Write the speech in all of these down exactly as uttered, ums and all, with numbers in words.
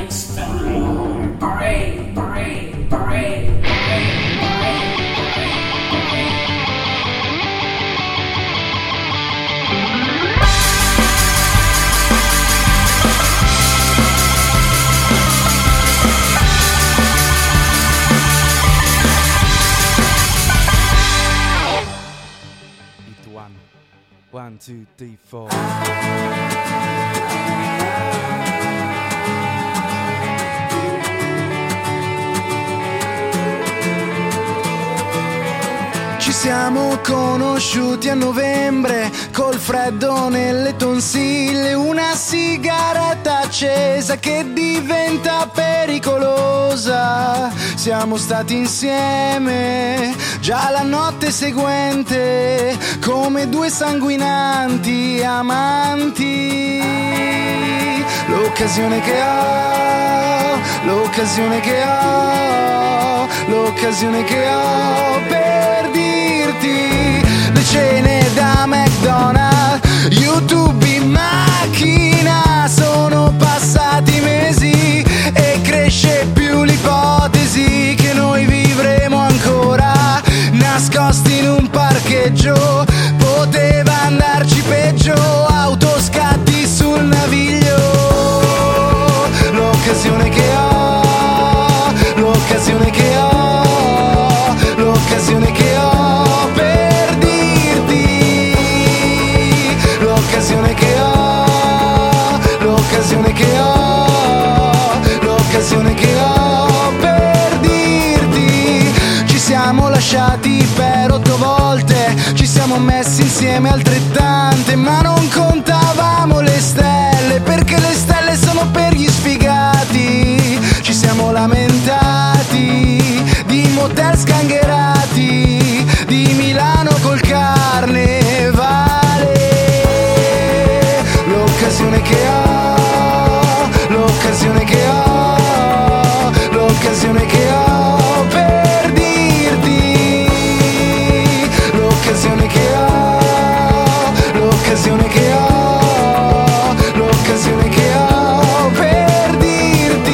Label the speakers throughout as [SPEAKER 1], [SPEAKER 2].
[SPEAKER 1] Gangsta parade, parade, parade, parade,
[SPEAKER 2] One, one, two, three, four.
[SPEAKER 3] Ci siamo conosciuti a novembre, col freddo nelle tonsille, una sigaretta accesa che diventa pericolosa. Siamo stati insieme già la notte seguente, come due sanguinanti amanti. L'occasione che ho, l'occasione che ho, l'occasione che ho per dirti le cene da McDonald's, YouTube in macchina. Sono passati mesi e cresce più l'ipotesi che noi vivremo ancora nascosti in un parcheggio. Poteva andarci peggio, autoscatti sul naviglio. L'occasione che ho, l'occasione che ho, l'occasione che ho per dirti, l'occasione che ho, l'occasione che ho, l'occasione che ho per dirti. Ci siamo lasciati per otto volte, ci siamo messi insieme altrettante, ma non contavamo le stelle, perché le stelle sono per gli sfigati. Ci siamo lamentati di motel sgangherati, di Milano col carnevale. L'occasione che ho, l'occasione che ho, l'occasione che ho per dirti, l'occasione che ho, l'occasione che ho, l'occasione che ho per dirti.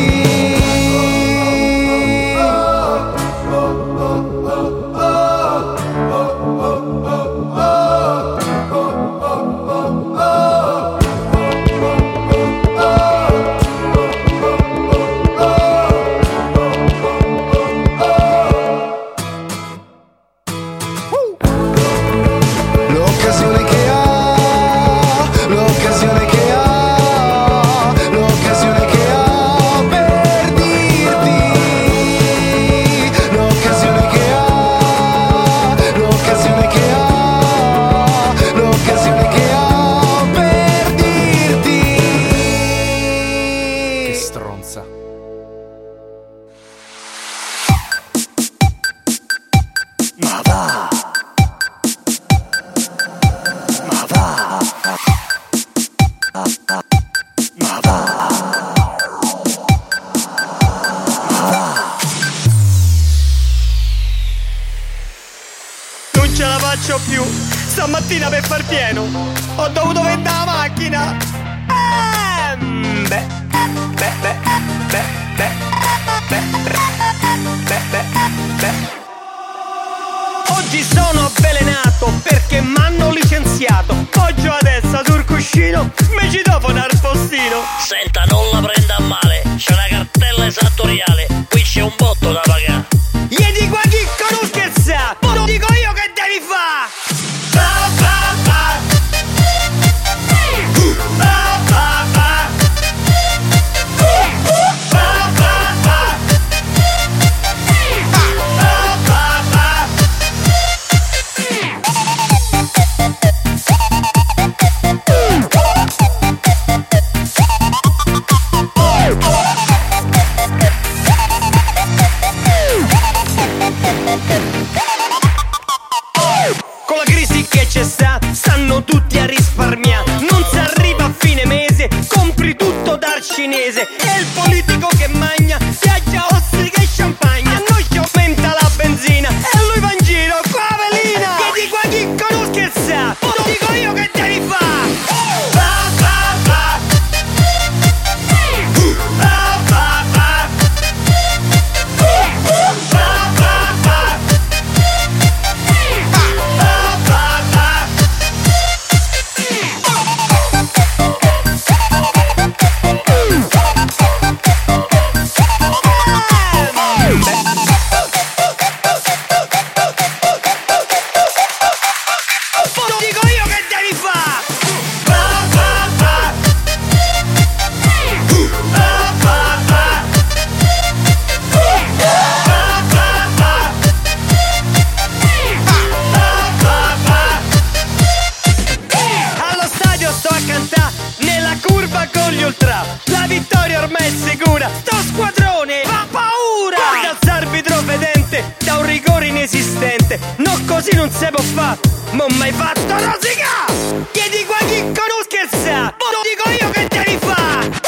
[SPEAKER 3] L'occasione che ho, l'occasione che ho, l'occasione che ho per dirti, l'occasione che ho, l'occasione che ho, l'occasione che ho per dirti.
[SPEAKER 2] Che stronza.
[SPEAKER 3] Ma va, ma va, ma va, ma va.
[SPEAKER 4] Non ce la faccio più, stamattina per far pieno ho dovuto vendere la macchina. Ehm, beh, beh, beh, beh, beh, beh, beh, beh, beh. Oggi sono avvelenato perché m'hanno licenziato. Poggio a destra sul cuscino, mi citofono al postino.
[SPEAKER 5] Senta, non la prenda a male, c'è una cartella esattoriale, qui c'è un botto da pagare.
[SPEAKER 4] Gli dico a Chicco non scherza, mo dico io che devi fa'. Ba, ba, ba. Ba, ba, ba. Ba, ba, ba. Ba, ba, ba. Con la crisi che c'è sta, stanno tutti a risparmiare. Non si arriva a fine mese, compri tutto dal cinese. E il politico che magna, viaggia ostriche e champagne. A noi ci aumenta la benzina e lui va in giro con la velina. Che di qua Chicco non scherza, mo dico io che devi fa'. Ba, ba, ba. Ba, ba, La vittoria ormai è sicura, sto squadrone fa paura. Guarda il arbitro vedente, da un rigore inesistente. No, così non si può fare, m'ho mai fatto rosica. Chiedi qua chi non scherza, lo dico io che devi fare.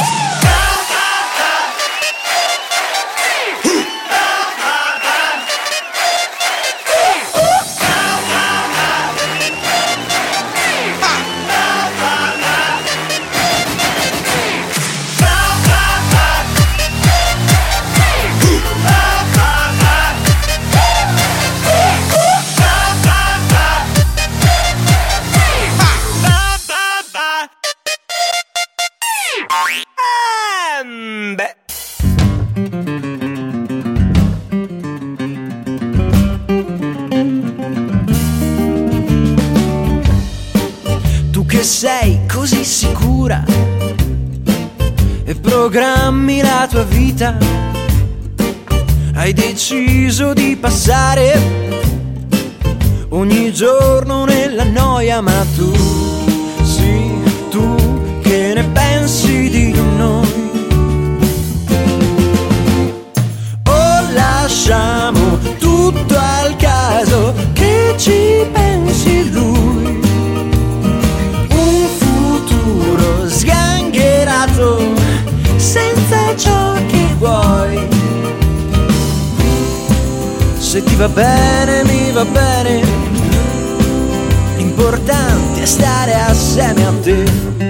[SPEAKER 3] Sei così sicura e programmi la tua vita. Hai deciso di passare ogni giorno nella noia, ma tu, sì, tu che ne pensi di noi? O lasciamo tutto al caso, che ci pensi lui? Sgangherato, senza ciò che vuoi. Se ti va bene, mi va bene. L'importante è stare assieme a te.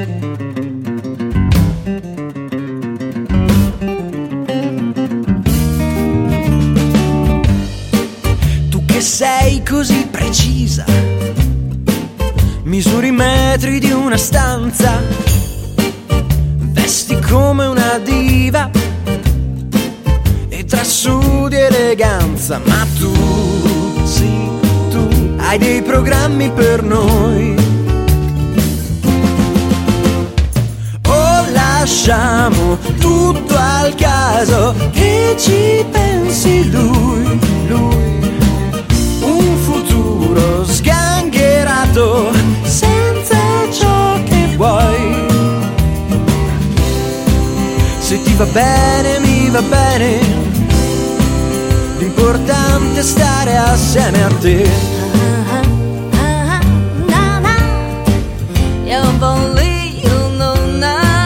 [SPEAKER 3] Tu che sei così precisa, misuri i metri di una stanza, vesti come una diva e trasudi eleganza, ma tu, sì, tu hai dei programmi per noi. O lasciamo tutto al caso, che ci pensi lui, lui, un futuro sgangherato, senza ciò che vuoi. Se ti va bene, mi va bene. L'importante è stare assieme a te.
[SPEAKER 6] Io voglio non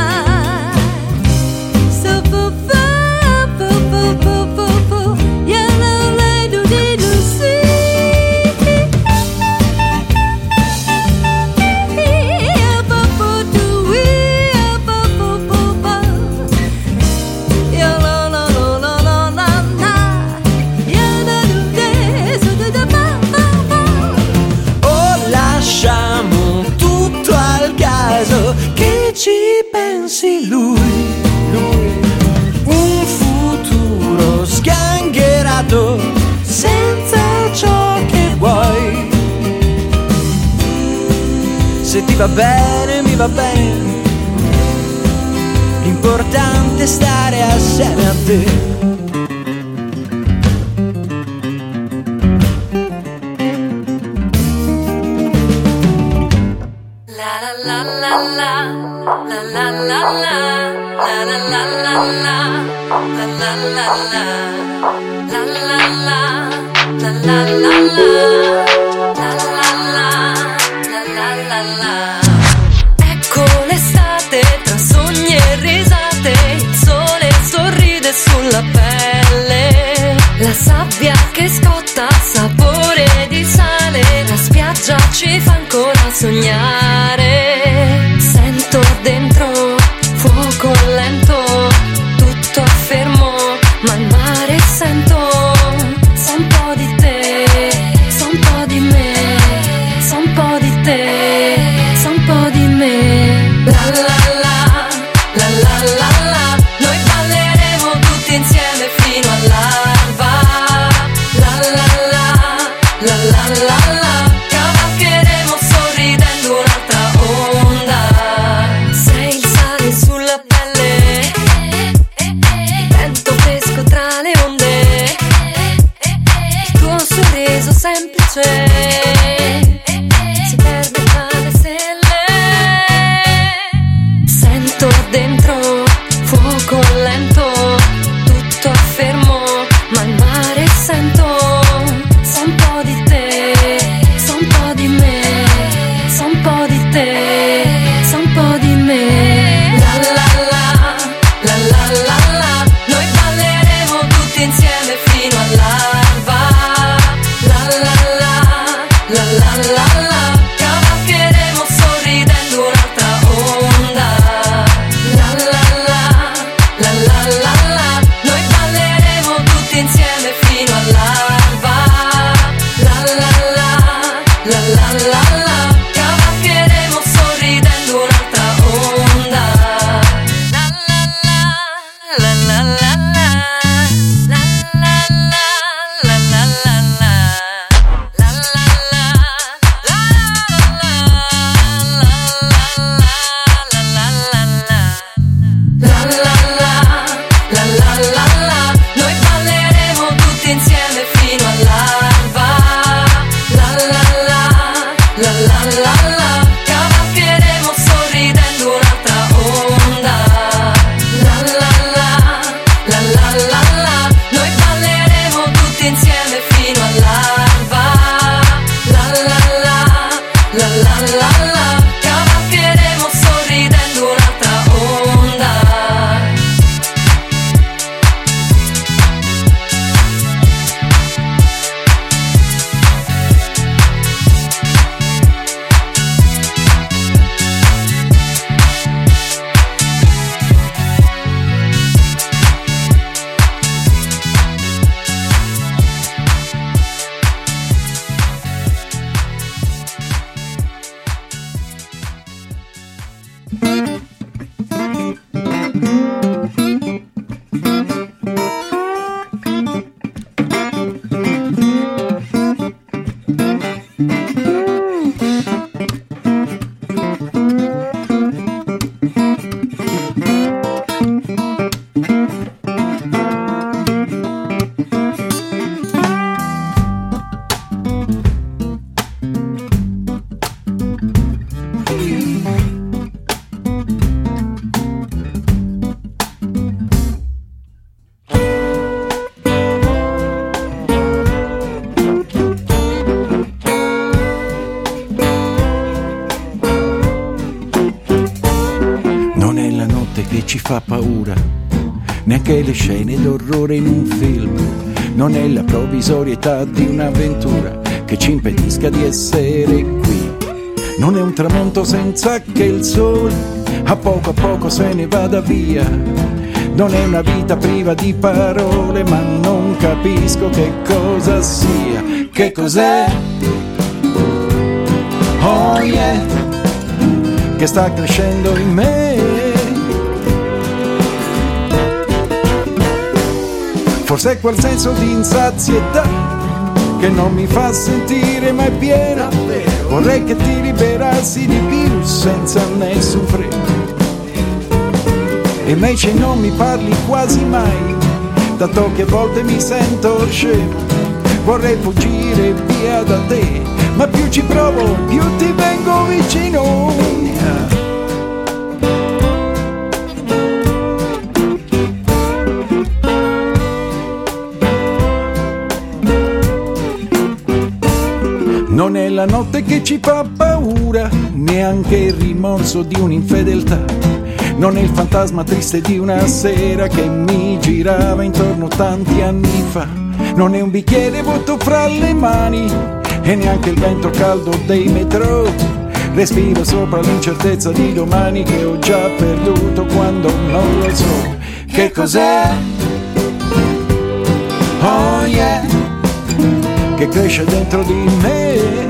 [SPEAKER 3] ci pensi lui, lui, un futuro sgangherato, senza ciò che vuoi. Se ti va bene, mi va bene. L'importante è stare assieme a te.
[SPEAKER 6] Ecco l'estate tra sogni e risate, il sole sorride sulla pelle, la sabbia che scotta sapore di sale, la spiaggia ci fa ancora sognare. Sento dentro fuoco lento, tutto fermo, ma il mare sento, sa un po' di te, sa un po' di me.
[SPEAKER 7] fa paura, neanche le scene d'orrore in un film, non è la provvisorietà di un'avventura che ci impedisca di essere qui. Non è un tramonto senza che il sole a poco a poco se ne vada via. Non è una vita priva di parole, ma non capisco che cosa sia. Che cos'è? Oh yeah, che sta crescendo in me. Forse è quel senso di insazietà che non mi fa sentire mai piena. Vorrei che ti liberassi di più senza nessun freno. E invece non mi parli quasi mai, tanto che a volte mi sento scemo. Vorrei fuggire via da te, ma più ci provo, più ti vengo vicino. Non è la notte che ci fa paura, neanche il rimorso di un'infedeltà. Non è il fantasma triste di una sera che mi girava intorno tanti anni fa. Non è un bicchiere vuoto fra le mani e neanche il vento caldo dei metro. Respiro sopra l'incertezza di domani che ho già perduto quando non lo so. Che cos'è? Oh yeah, che cresce dentro di me.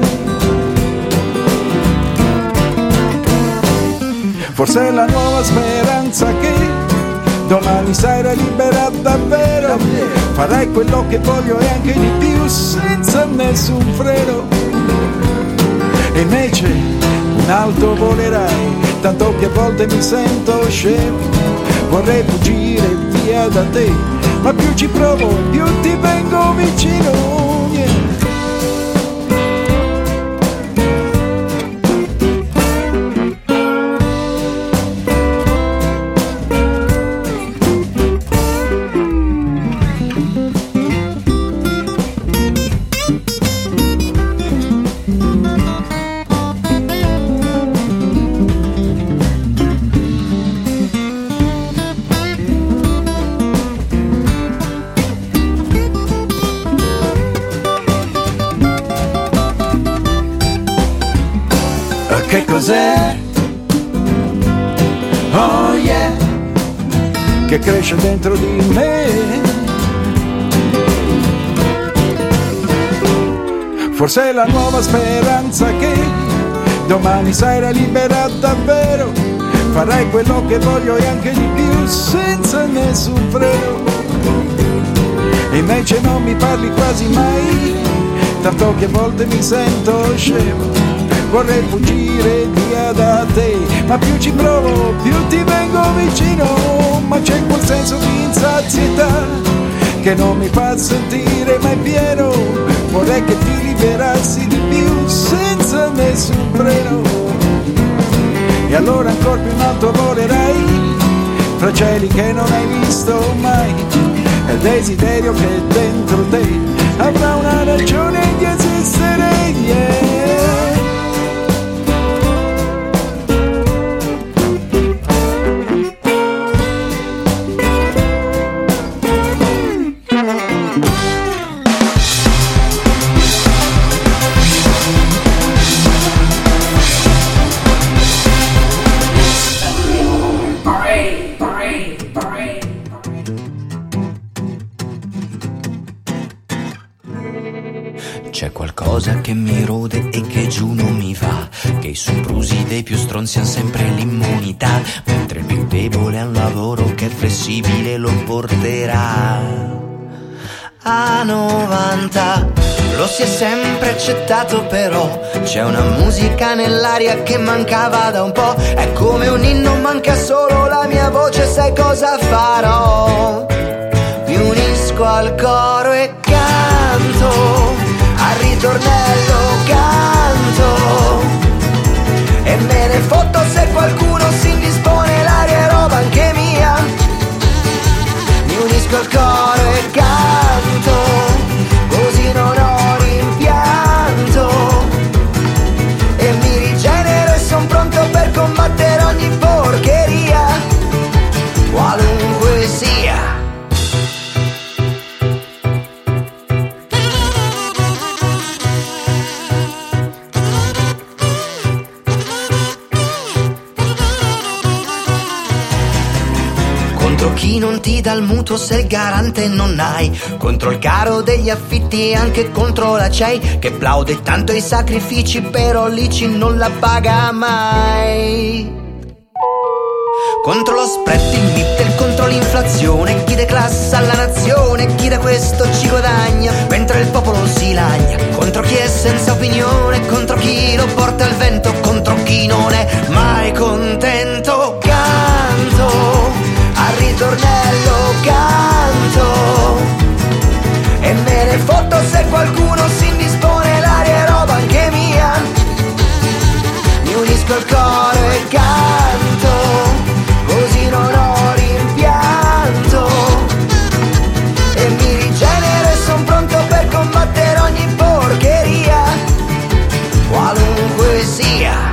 [SPEAKER 7] Forse è la nuova speranza che domani sarai libera davvero. Farai quello che voglio e anche di più senza nessun freno. E invece in alto volerai, tanto che a volte mi sento scemo. Vorrei fuggire via da te, ma più ci provo più ti vengo vicino. Yeah. Che cos'è? Oh yeah, che cresce dentro di me. Forse è la nuova speranza che domani sarai libera davvero. Farai quello che voglio e anche di più senza nessun freno. E invece non mi parli quasi mai, tanto che a volte mi sento scemo. Vorrei fuggire via da te, ma più ci provo, più ti vengo vicino. Ma c'è quel senso di insazietà che non mi fa sentire mai pieno. Vorrei che ti liberassi di più senza nessun freno. E allora ancora più in alto volerai, fra cieli che non hai visto mai. È il desiderio che dentro te avrà una ragione di esistere, yeah.
[SPEAKER 8] C'è qualcosa che mi rode e che giù non mi va, che i soprusi dei più stronzi han sempre l'immunità, mentre il più debole ha un lavoro che è flessibile lo porterà a novanta. Lo si è sempre accettato però, c'è una musica nell'aria che mancava da un po'. È come un inno, manca solo la mia voce, sai cosa farò? Mi unisco al coro e canto, al ritornello canto, e me ne fotto se qualcuno si indispone, l'aria è roba anche mia. Mi unisco al coro e canto, così non ho rimpianto, e mi rigenero e son pronto per combattere ogni porcheria. contro chi non ti dà il mutuo se il garante non hai, contro il caro degli affitti e anche contro la C E I che plaude tanto ai sacrifici però l'I C I non la paga mai. Contro lo spread, il mittel, contro l'inflazione, chi declassa la nazione, chi da questo ci guadagna, mentre il popolo si lagna, contro chi è senza opinione, contro chi lo porta al vento, contro chi non è mai contento. Canto, al ritornello canto, e me ne fotto se qualcuno si indispone, l'aria è roba anche mia, mi unisco al coro e canto, così non ho rimpianto e mi rigenero e son pronto per combattere ogni porcheria, qualunque sia.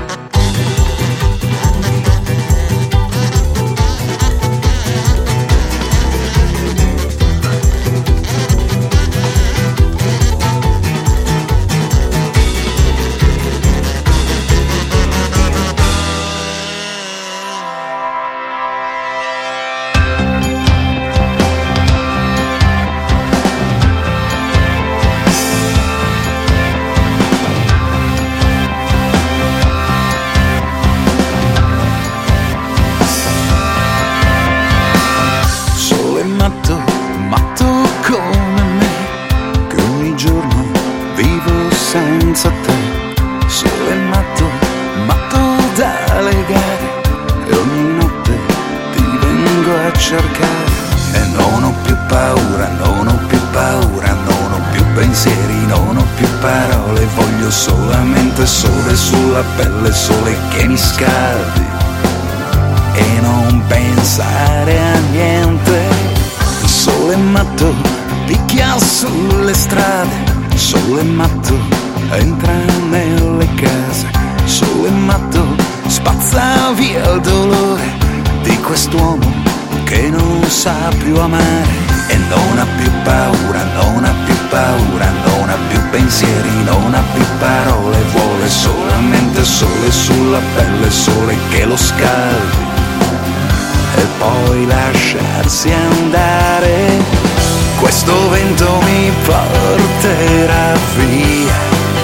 [SPEAKER 7] Senza te, solo è matto, matto da legare, e ogni notte ti vengo a cercare, e non ho più paura, non ho più paura, non ho più pensieri, non ho più parole, voglio solamente sole sulla pelle, sole che mi scaldi, e non pensare a niente, sole matto, picchia sulle strade, sole matto, entra nelle case, sole matto, spazza via il dolore di quest'uomo che non sa più amare e non ha più paura, non ha più paura, non ha più pensieri, non ha più parole, vuole solamente sole sulla pelle, sole che lo scaldi e poi lasciarsi andare. Questo vento mi porterà via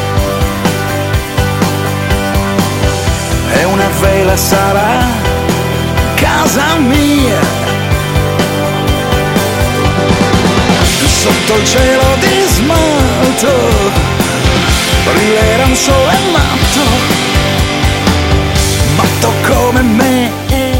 [SPEAKER 7] e una vela sarà casa mia. Sotto il cielo di smalto brillerà un sole matto, matto come me.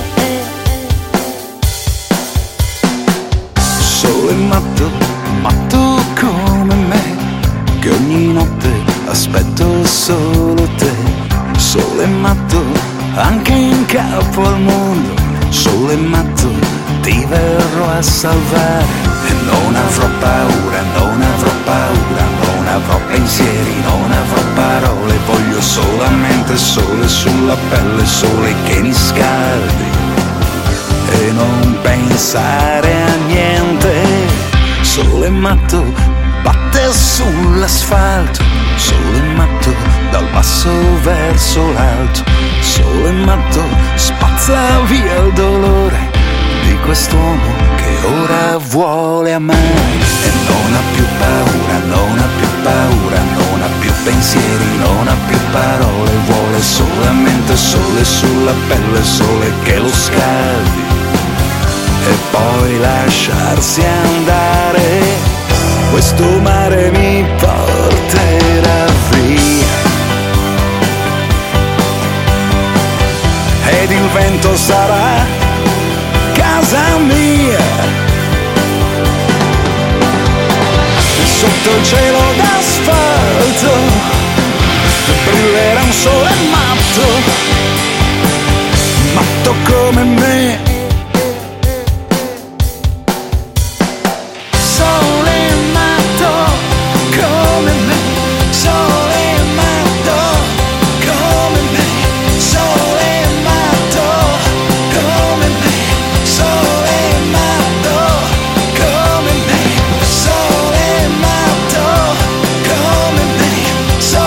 [SPEAKER 7] Sole matto, matto come me, che ogni notte aspetto solo te. Sole matto, anche in capo al mondo, sole matto, ti verrò a salvare. E non avrò paura, non avrò paura, non avrò pensieri, non avrò parole, voglio solamente sole sulla pelle, sole che mi scaldi e non pensare a niente. Sole matto, batte sull'asfalto, sole matto, dal basso verso l'alto, sole matto, spazza via il dolore di quest'uomo che ora vuole amare e non ha più paura, non ha più paura, non ha più pensieri, non ha più parole, vuole solamente sole sulla pelle, sole che lo scaldi e poi lasciarsi andare. Questo mare mi porterà via ed il vento sarà casa mia. Sotto il cielo d'asfalto brillerà un sole matto, matto come me.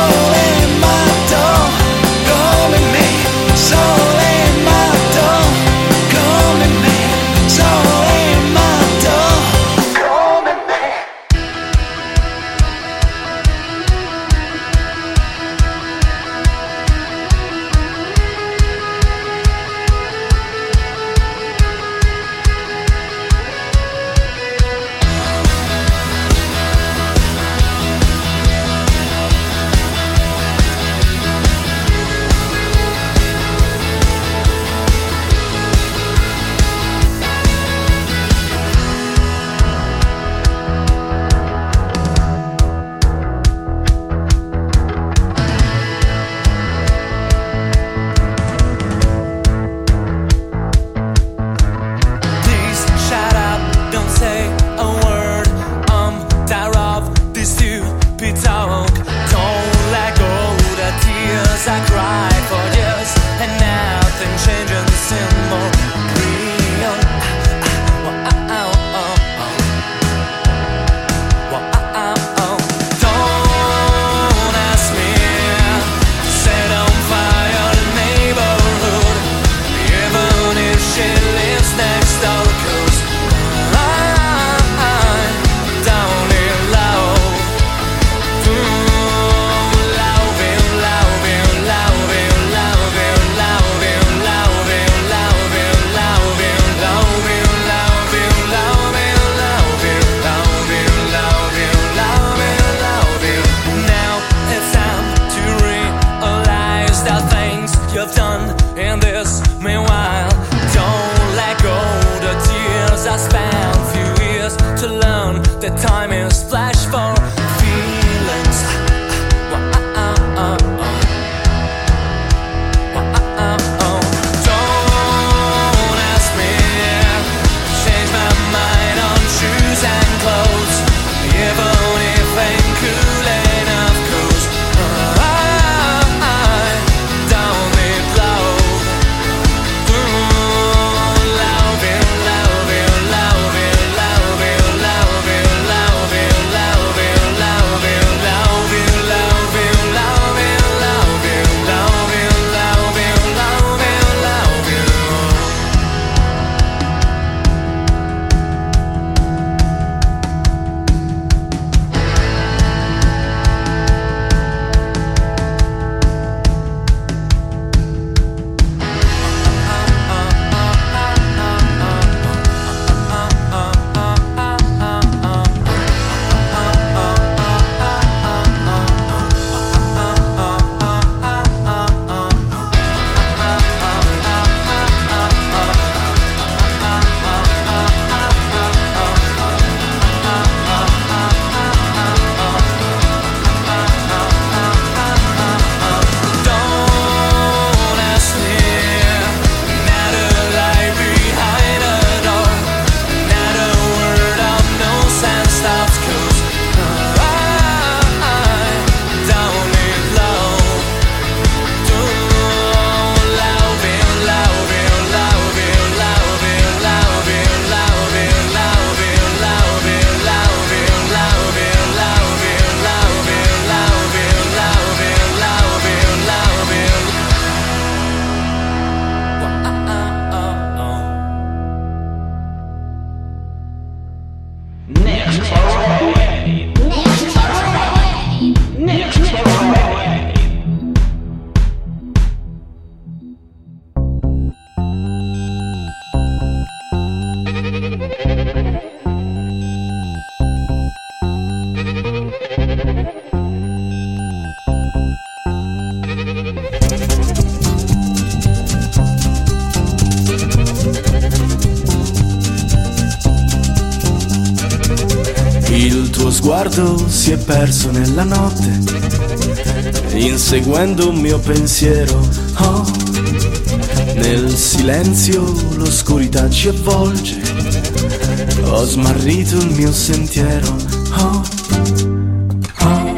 [SPEAKER 3] Sole matto
[SPEAKER 9] I spent few years to learn that time is flash for feelings. Don't ask me, change my mind on shoes and clothes, even if ain't cool enough, 'cause I don't need love. Love you, love you, love you, love you, love you, love you, love you, love you, love you, love you, love you, love you, love you, love you, love you, love you. Don't ask me, not a lie behind a door, not a word of no sense stops, 'cause I don't need love. Don't love you, love you, love you, love you, love you, love you, love you, love you, love you, love you, love you, love you, love you, love you, love you, love you.
[SPEAKER 3] Il tuo sguardo si è perso nella notte, inseguendo un mio pensiero. Oh, nel silenzio l'oscurità ci avvolge, ho smarrito il mio sentiero. Oh, oh.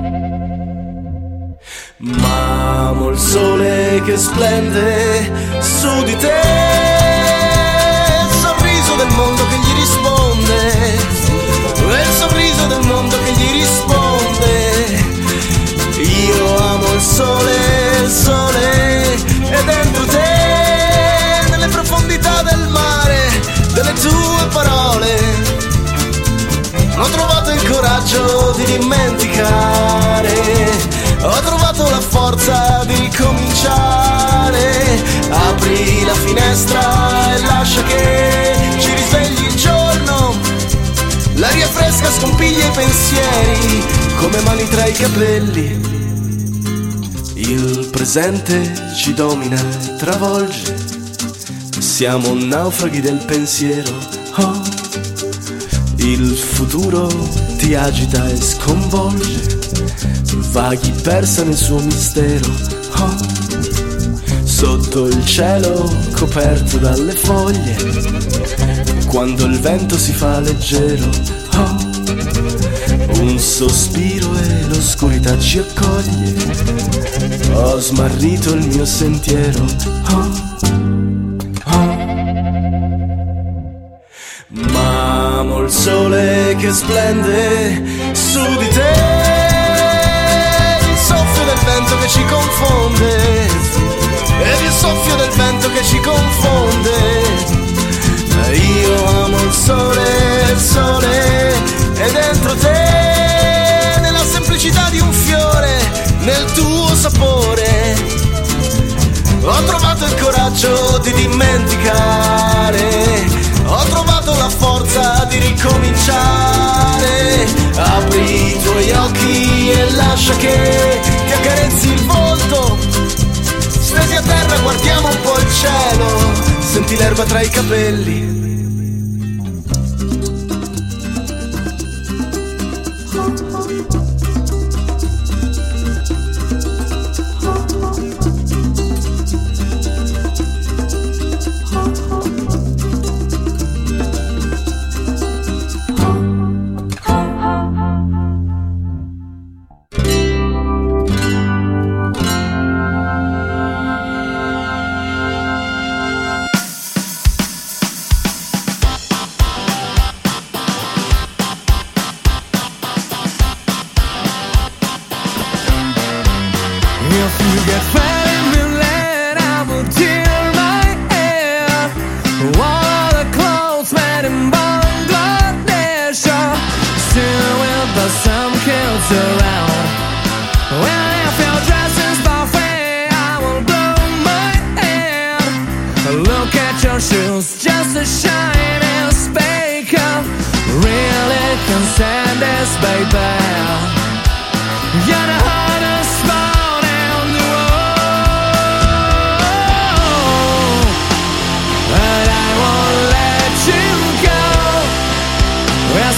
[SPEAKER 3] Ma amo il sole che splende su di te, il sorriso del mondo che gli risponde, il sorriso del mondo che gli risponde. Io amo il sole, il sole è dentro te, nelle profondità del mare, delle tue parole. Ho trovato il coraggio di dimenticare, ho trovato la forza di ricominciare. Apri la finestra e lascia che ci risvegli il giorno, l'aria fresca scompiglia i pensieri come mani tra i capelli. Il presente ci domina e travolge, siamo naufraghi del pensiero. Oh, il futuro ti agita e sconvolge, vaghi persa nel suo mistero. Oh, sotto il cielo coperto dalle foglie, quando il vento si fa leggero. Oh, un sospiro e l'oscurità ci accoglie, ho smarrito il mio sentiero. Oh, oh. Ma amo il sole che splende su di te, il soffio del vento che ci confonde, ed il soffio del vento che ci confonde. Io amo il sole, il sole è dentro te, nella semplicità di un fiore, nel tuo sapore. Ho trovato il coraggio di dimenticare, ho trovato la forza di ricominciare. Apri i tuoi occhi e lascia che ti accarezzi il volto, stesi a terra guardiamo un po' il cielo, senti l'erba tra i capelli.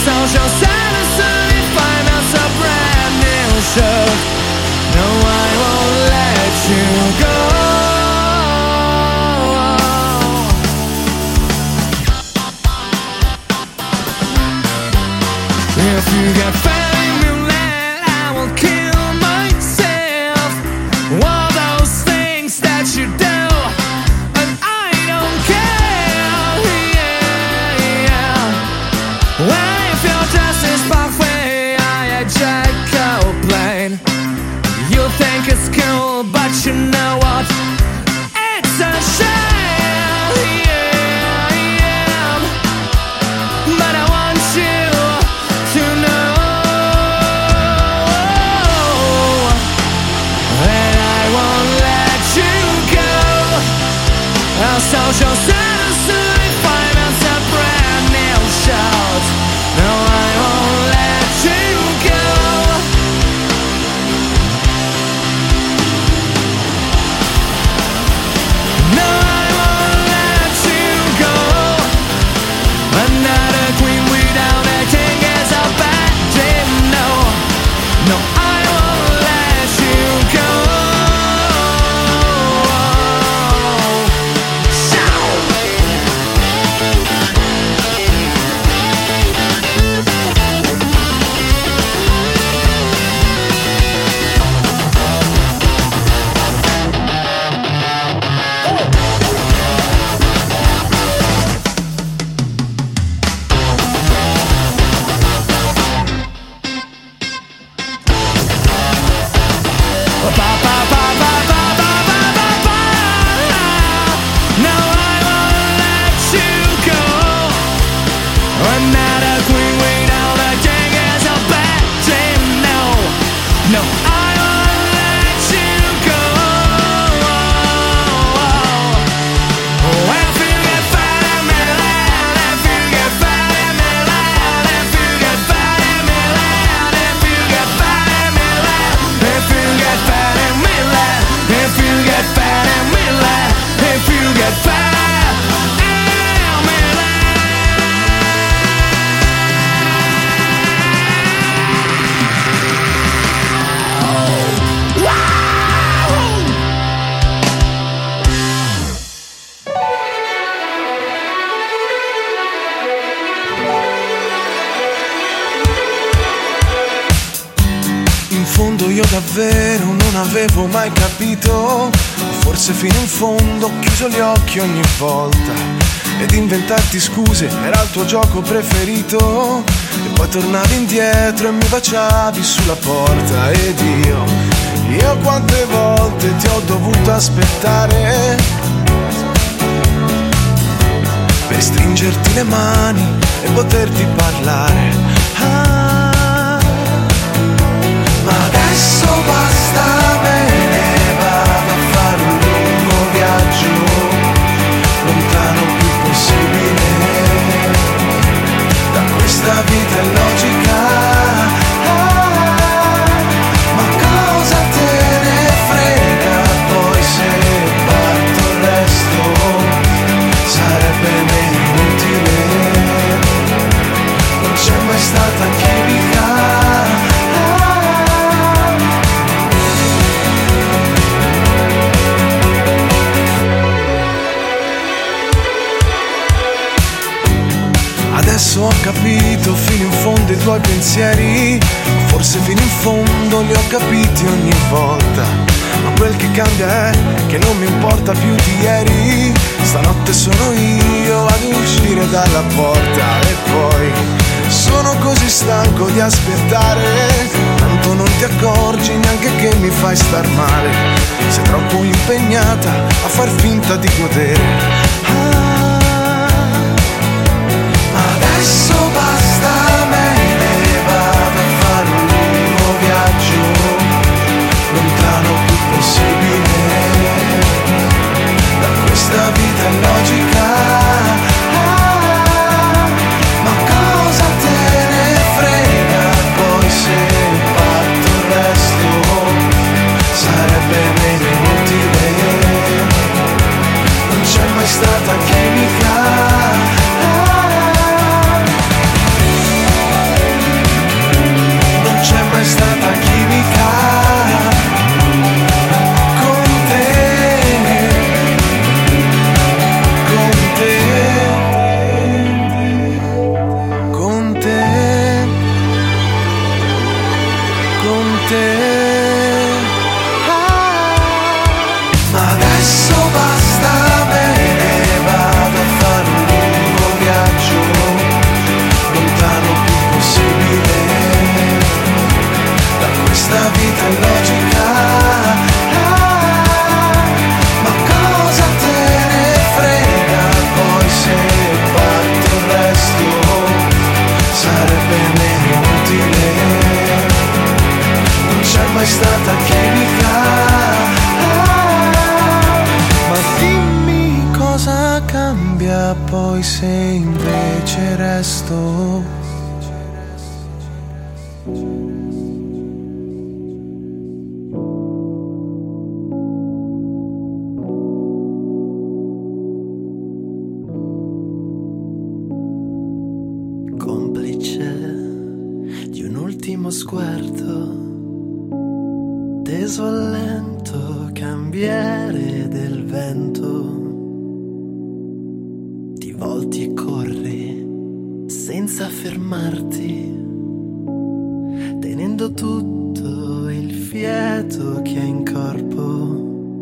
[SPEAKER 9] social status if I'm as a brand new shirt. No, I won't let you go. If you get fed in moonlight, I will kill myself. All those things that you do, and I don't care. Yeah, yeah. Well, if your dress is parfait, I hijack a plane. You think it's cool, but you know what? It's a shame. Yeah, yeah. But I want you to know that I won't let you go. Our social status if I'm as a brand new shout. No, I won't let you go. No, I won't let you go. Another queen without a king is a bad dream. No, no, I won't let you go.
[SPEAKER 3] Io davvero non avevo mai capito, forse fino in fondo ho chiuso gli occhi ogni volta, ed inventarti scuse era il tuo gioco preferito, e poi tornavi indietro e mi baciavi sulla porta. Ed io, io quante volte ti ho dovuto aspettare per stringerti le mani e poterti parlare. Ah, ma adesso basta, me ne vado a fare un lungo viaggio, lontano più possibile da questa vita illogica. Ah, ma cosa te ne frega, poi se parto il resto sarebbe meno inutile. Non c'è mai stata chimica. Adesso ho capito fino in fondo i tuoi pensieri, forse fino in fondo li ho capiti ogni volta, ma quel che cambia è che non mi importa più di ieri. Stanotte sono io ad uscire dalla porta, e poi sono così stanco di aspettare, tanto non ti accorgi neanche che mi fai star male, sei troppo impegnata a far finta di godere. Adesso basta, me ne vado a fare un lungo viaggio, lontano più possibile da questa vita illogica. Ah, ma cosa te ne frega, poi se parto il resto sarebbe meno inutile. Non c'è mai stato resto.
[SPEAKER 10] Sguardo teso al lento cambiare del vento, ti volti e corri senza fermarti, tenendo tutto il fiato che hai in corpo,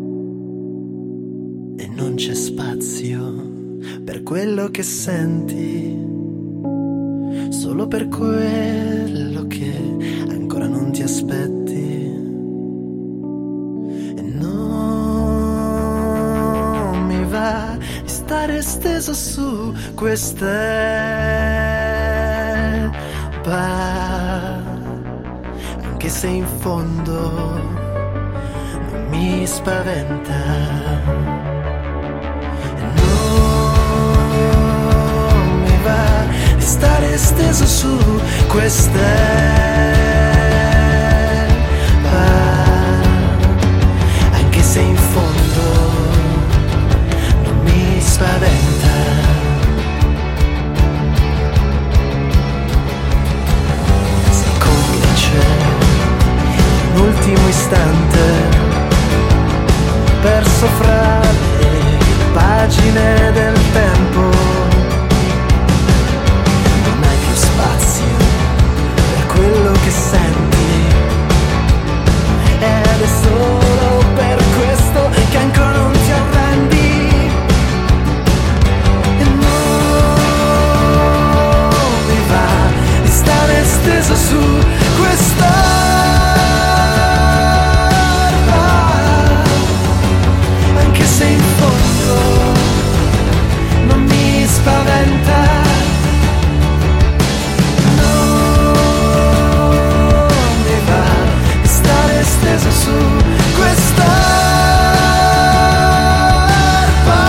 [SPEAKER 10] e non c'è spazio per quello che senti, solo per quello che ancora non ti aspetti, e non mi va di stare steso su quest'erba, anche se in fondo non mi spaventa, e non mi va di stare steso su quest'erba, anche se in fondo non mi spaventa. Sei complice un ultimo istante perso fra le pagine del tempo, non hai più spazio per quello che senti, ed è solo per questo che ancora non ti arrendi, e non mi va di stare steso su quest'erba, anche se in fondo non mi spaventa. Steso su quest'erba,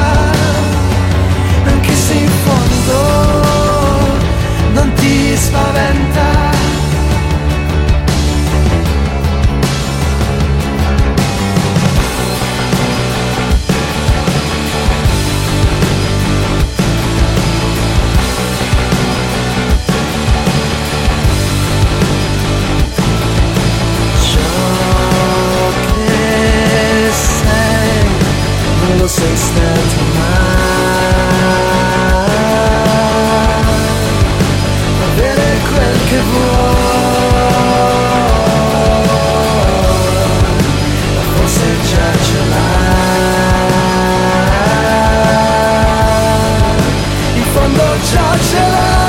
[SPEAKER 10] anche se in fondo non ti spaventa. Lo sei stato mai, avere quel che vuoi, ma forse già ce l'hai, in fondo già ce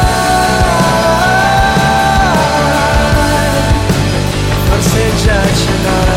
[SPEAKER 10] l'hai, forse già ce l'hai.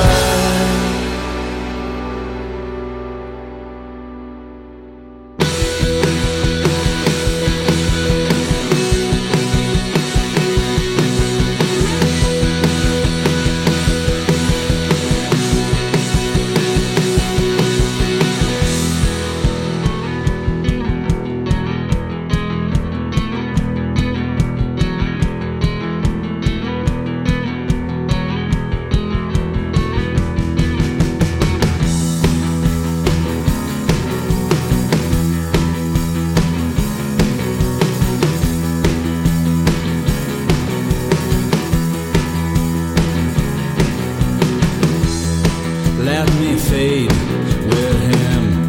[SPEAKER 11] Let me fade with him.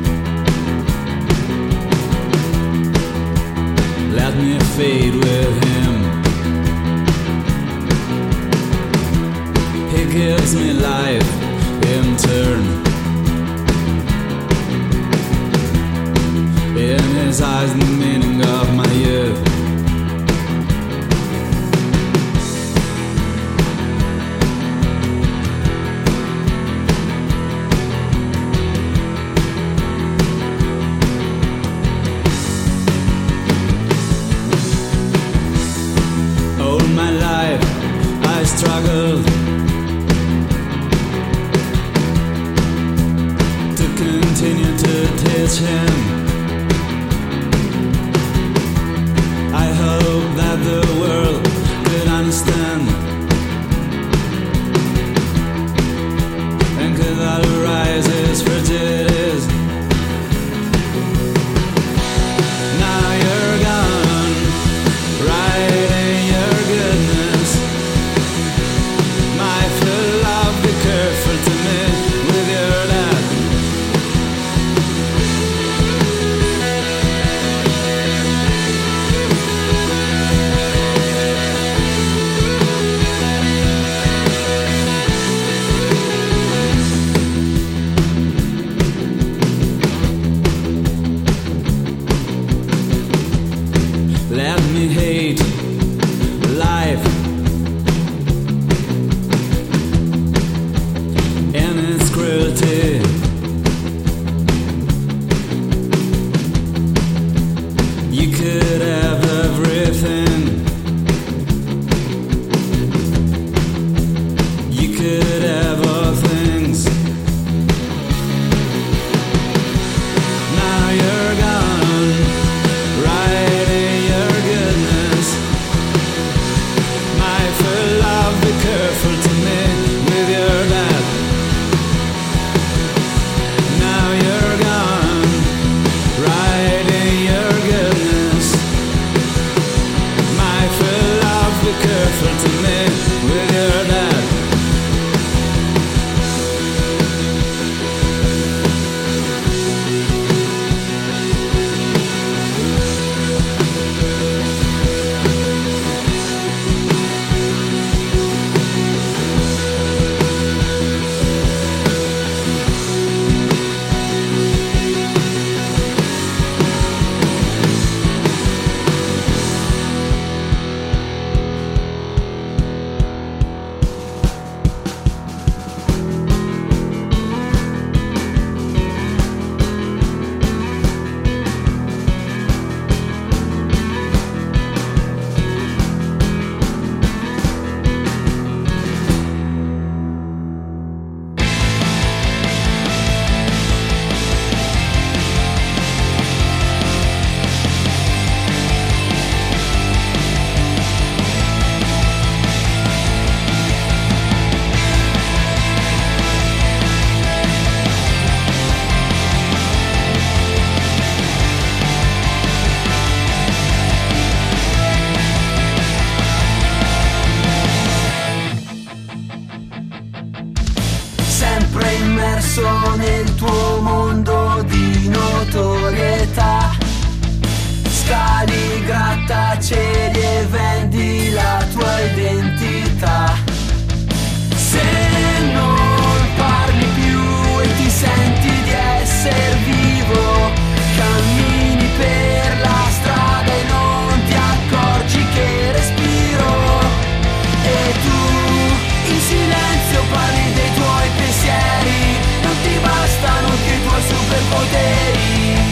[SPEAKER 11] Let me fade with him. He gives me life in turn. In his eyes the meaning of my youth. Struggled to continue to teach him that the world could understand, and could that arise as fragilities. Now you're gone, right in your goodness. My full love be careful to me with your dad. Let me hate life and its cruelty. You could have everything. You could have all things. Now you're gone, right in your goodness. My full love, be careful to me with your dad. Now you're gone, right in your goodness. My full love, be careful to me with your dad.
[SPEAKER 3] Sempre immerso nel tuo mondo di notorietà. Scali, grattacieli e vendi la tua identità. Se non parli più e ti senti di essere vivo, cammini per la strada e non ti accorgi che respiro. E tu in silenzio parli dei tuoi pensieri, non ti bastano che i tuoi superpoteri.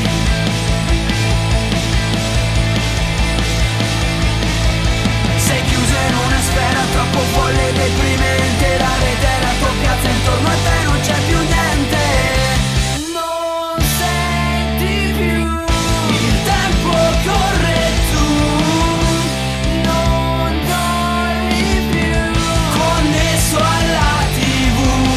[SPEAKER 3] Sei chiuso in una sfera troppo folle e deprimente. La rete è la tua piazza, intorno a te non c'è più niente. Non senti più il tempo corre, tu non dormi più, connesso alla tivù.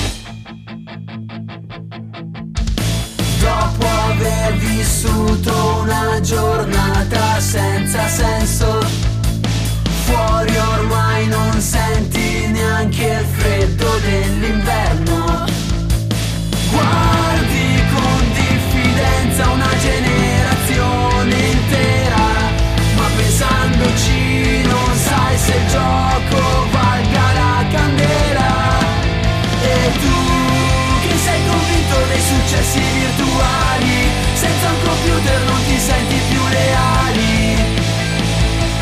[SPEAKER 3] Dopo aver vissuto una giornata senza senso, fuori ormai non senti neanche il freddo dell'inverno. Guardi con diffidenza una generazione intera, ma pensandoci non sai se il gioco valga la candela. E tu che sei convinto dei successi virtuali, senza un computer non ti senti più leali.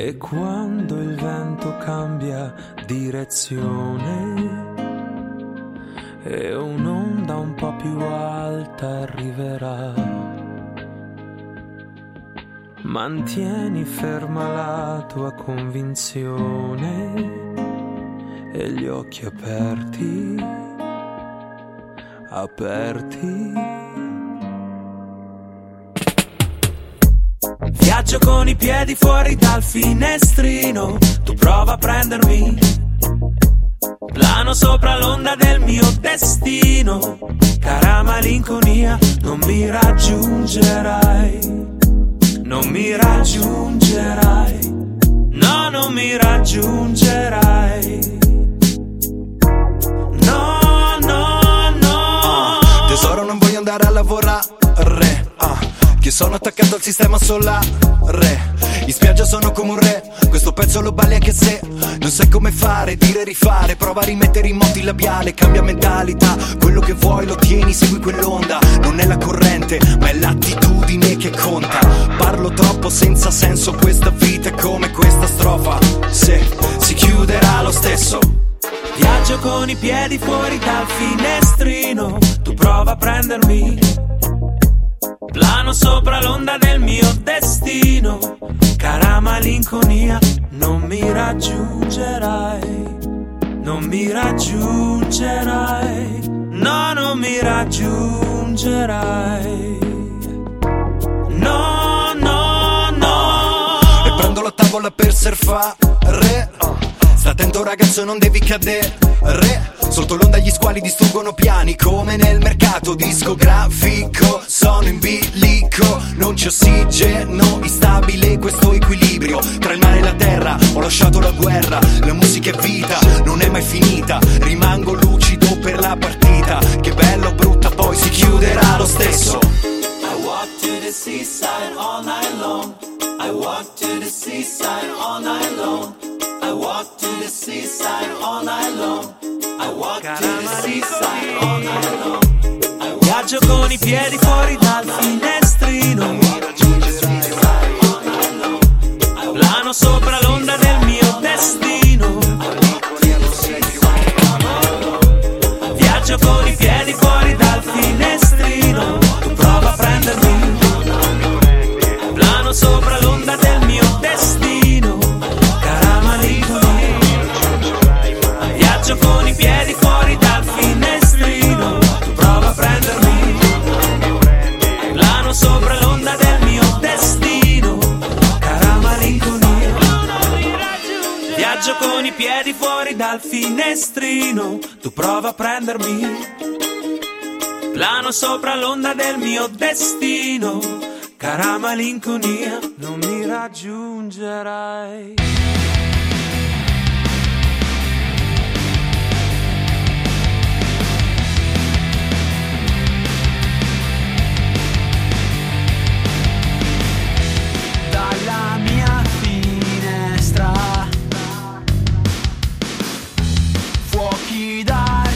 [SPEAKER 2] E quando il vento cambia direzione e un'onda un po' più alta arriverà, mantieni ferma la tua convinzione e gli occhi aperti, aperti. Viaggio con i piedi fuori dal finestrino, tu prova a prendermi, plano sopra l'onda del mio destino, cara malinconia, non mi raggiungerai, non mi raggiungerai, no, non mi raggiungerai, no, no, no.
[SPEAKER 3] Tesoro, non voglio andare a lavorare, ah, che sono attaccato al sistema solare. In spiaggia sono come un re, questo pezzo lo balli anche se non sai come fare, dire rifare, prova a rimettere in moto il labiale, cambia mentalità, quello che vuoi lo tieni, segui quell'onda, non è la corrente ma è l'attitudine che conta. Parlo troppo senza senso, questa vita è come questa strofa, se si chiuderà lo stesso.
[SPEAKER 2] Viaggio con i piedi fuori dal finestrino, tu prova a prendermi, plano sopra l'onda del mio destino, cara malinconia, non mi raggiungerai, non mi raggiungerai, no, non mi raggiungerai, no, no, no.
[SPEAKER 3] E prendo la tavola per surfare, sta attento ragazzo, non devi cadere, sotto l'onda gli squali distruggono piani come nel mercato discografico, sono in bilico, non c'è ossigeno, instabile questo equilibrio tra il mare e la terra, ho lasciato la guerra, la musica è vita, non è mai finita, rimango lucido per la partita, che bella o brutta poi si chiuderà lo stesso.
[SPEAKER 11] I walk to the seaside all night long, I walk to the seaside all night long, I walk to the seaside all night long, I walk to the seaside all night long.
[SPEAKER 2] Viaggio con i piedi fuori dal finestrino, plano sopra l'onda del mio destino. Viaggio con i piedi fuori dal finestrino, tu prova a prendermi, plano sopra l'onda del mio destino, cara malinconia. Viaggio con i piedi fuori dal finestrino, tu prova a prendermi, plano sopra l'onda del mio destino, cara malinconia. Viaggio con i piedi fuori dal finestrino, tu prova a prendermi, plano sopra l'onda del mio destino, cara malinconia, non mi raggiungerai.
[SPEAKER 3] Dalla mia finestra fuochi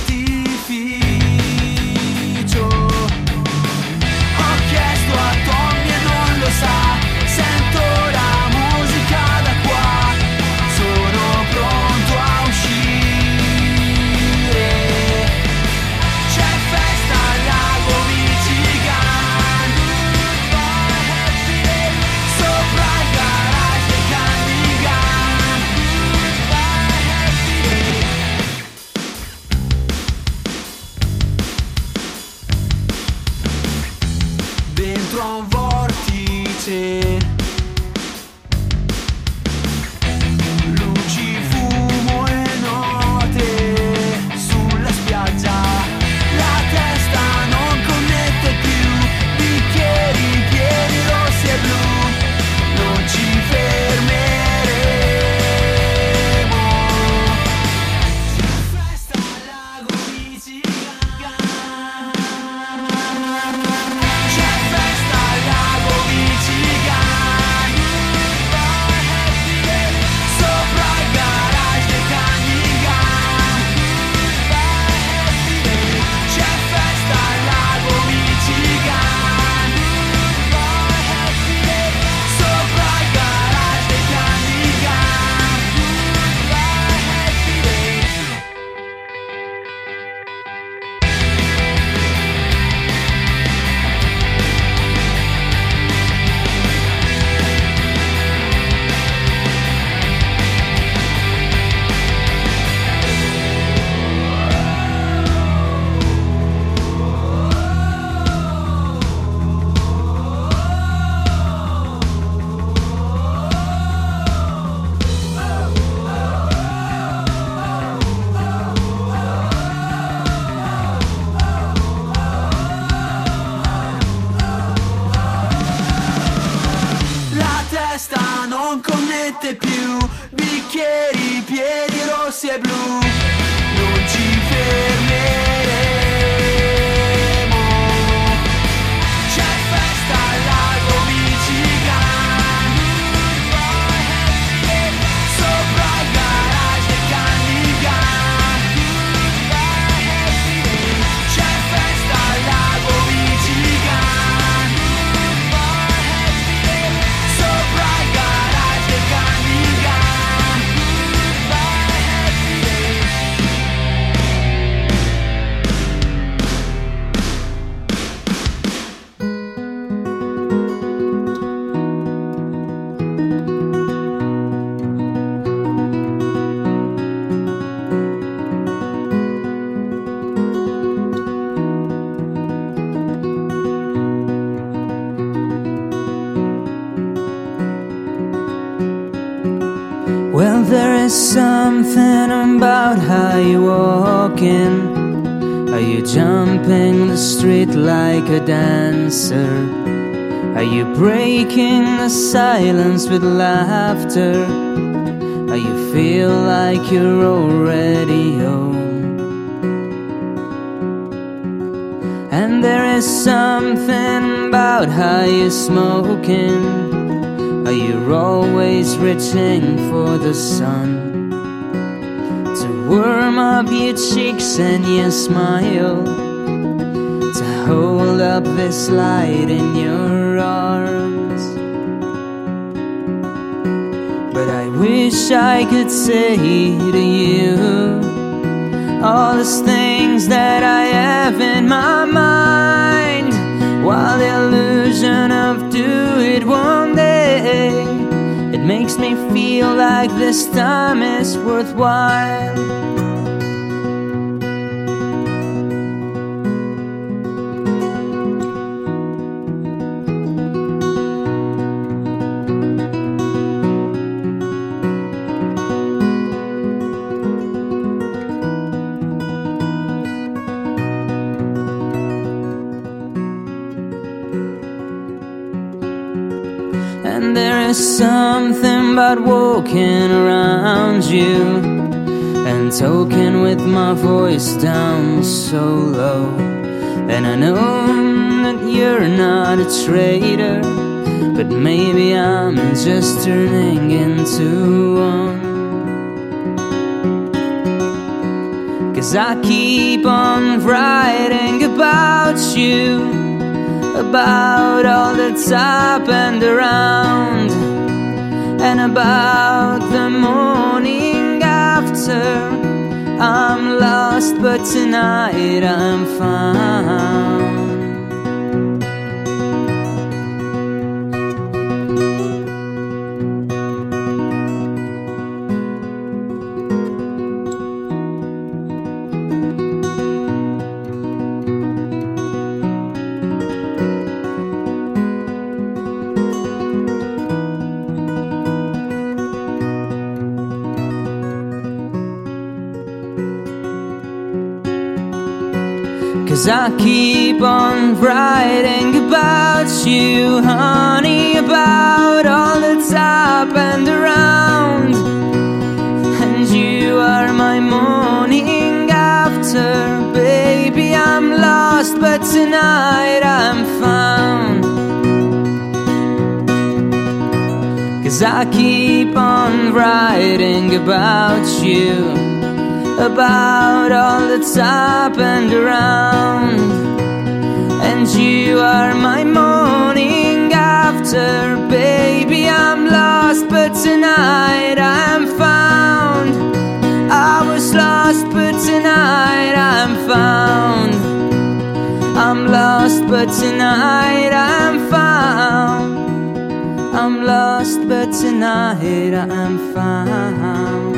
[SPEAKER 3] d'artificio, ho chiesto a Tommy e non lo sa, sento la musica da qua,
[SPEAKER 2] sabbie blu, non ci fermeremo. C'è festa al lago Michigan, sopra il garage del Candigan. C'è festa al lago Michigan, sopra il garage del Candigan.
[SPEAKER 12] Well, there is something about how you walk in. Are you jumping the street like a dancer? Are you breaking the silence with laughter? Are you feel like you're already home? And there is something about how you're smoking. Are you always reaching for the sun to warm up your cheeks and your smile, to hold up this light in your arms? But I wish I could say to you all those things that I have in my mind, while the illusion of do it one day, it makes me feel like this time is worthwhile. And there is something about walking around you and talking with my voice down so low. And I know that you're not a traitor, but maybe I'm just turning into one. 'Cause I keep on writing about you, about all that's up and around, and about the morning after. I'm lost, but tonight I'm found. 'Cause I keep on writing about you, honey, about all that's up and around. And you are my morning after, baby, I'm lost, but tonight I'm found. 'Cause I keep on writing about you, about all that's up and around. And you are my morning after, baby, I'm lost, but tonight I'm found. I was lost, but tonight I'm found. I'm lost, but tonight I'm found. I'm lost, but tonight I'm found.